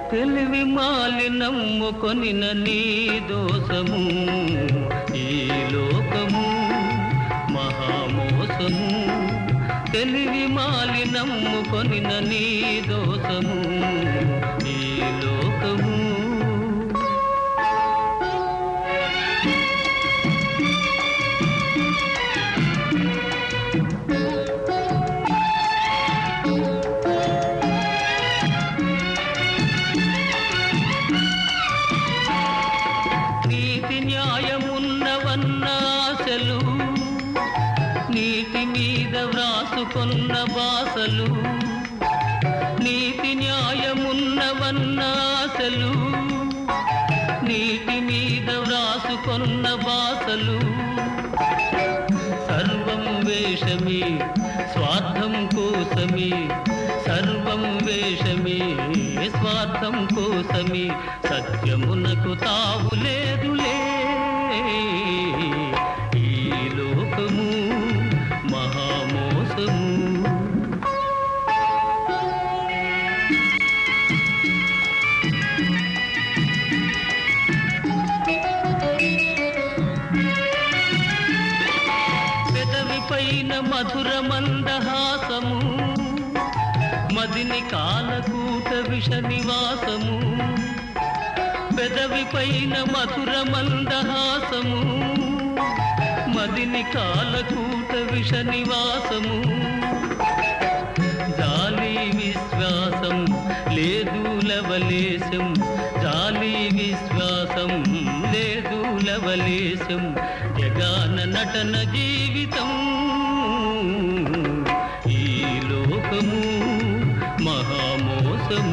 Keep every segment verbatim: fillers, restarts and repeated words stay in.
తెలివి మాలి నమ్ముకొనిన నీ దోషము ఈ లోకము మహామోసము. తెలివి మాలి నమ్ముకొనిన నీ దోషము ఈ లోకము. నీతి న్యాయమున్నవన్న ఆశలు నీటి మీద వ్రాసుకొన్న బాసలు. నీతి న్యాయమున్నవన్న ఆశలు నీటి మీద వ్రాసుకొన్న బాసలు. సర్వం వేషమే స్వార్థం కోసమే, సర్వం వేషమే స్వార్థం కోసమే. సత్యమునకు తావు లేదులే ఈ లోకము మహామోసము. పెదవి పైన మధుర మందహాసము, మదిని కాలకూట విష నివాసము. పెదవి పైన మధుర మందహాసము, మదిని కాలకూట విష నివాసము. జాలి విశ్వాసం లేదు లవలేశం, జాలి విశ్వాసం లేదు లవలేశం. జగాన నటన జీవితం ఈ లోకము మహామోసము.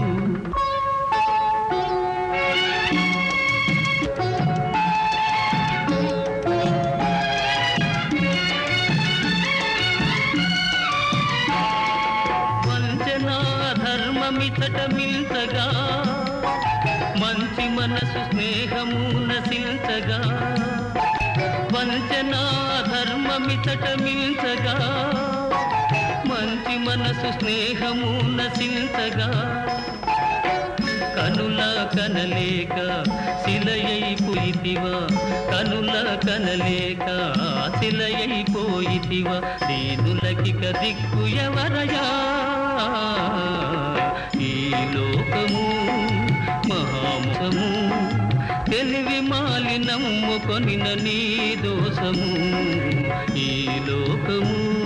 వంచనా ధర్మమితట మిల్చగా, మంచి మనసు స్నేహము నశించగా. వంచనా ధర్మమితట మిల్చగా, మంచి మనసు స్నేహము నశించగా. కనుల కనలేక శిలయైపోయితివా, కనుల కనలేక శిలయైపోయితివా. దీనులకిక దిక్కు ఎవరయా ఈ లోకము మహామోసము. తెలివి మాలి నమ్ముకొనిన నీ దోషము ఈ లోకము.